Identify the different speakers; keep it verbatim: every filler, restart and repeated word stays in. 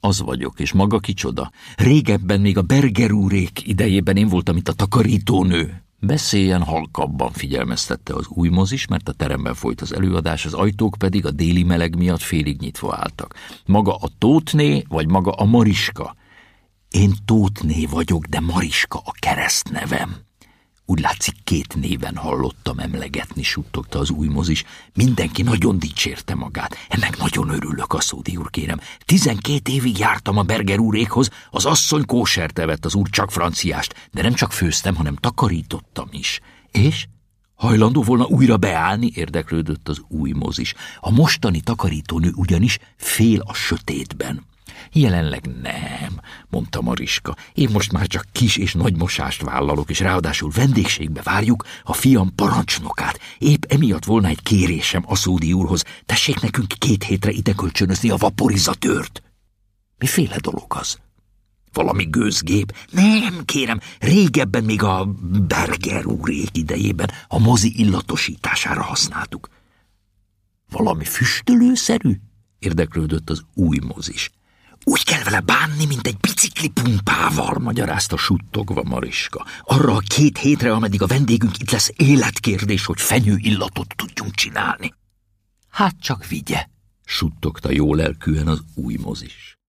Speaker 1: Az vagyok, és maga kicsoda? Régebben, még a Berger úrék idejében én voltam itt a takarítónő. Beszéljen halkabban, figyelmeztette az új mozis, mert a teremben folyt az előadás, az ajtók pedig a déli meleg miatt félig nyitva álltak. Maga a Tóthné, vagy maga a Mariska? Én Tóthné vagyok, de Mariska a keresztnevem. Úgy látszik, két néven hallottam emlegetni, suttogta az új mozis. Mindenki nagyon dicsérte magát. Ennek nagyon örülök, Aszódi úr, kérem. Tizenkét évig jártam a Berger úrékhoz, az asszony kósert evett, az úr csak franciást, de nem csak főztem, hanem takarítottam is. És? Hajlandó volna újra beállni? Érdeklődött az új mozis. A mostani takarítónő ugyanis fél a sötétben. Jelenleg nem, mondta Mariska. Én most már csak kis és nagy mosást vállalok, és ráadásul vendégségbe várjuk a fiam parancsnokát. Épp emiatt volna egy kérésem Aszódi úrhoz. Tessék nekünk két hétre ide kölcsönözni a vaporizatőrt. Miféle dolog az? Valami gőzgép? Nem, kérem, régebben még a Berger úrék idejében a mozi illatosítására használtuk. Valami füstölőszerű? Érdeklődött az új mozis. Úgy kell vele bánni, mint egy bicikli pumpával, magyarázta suttogva Mariska. Arra a két hétre, ameddig a vendégünk itt lesz, életkérdés, hogy fenyőillatot tudjunk csinálni. Hát csak vigye, suttogta jól lelkűen az új mozis.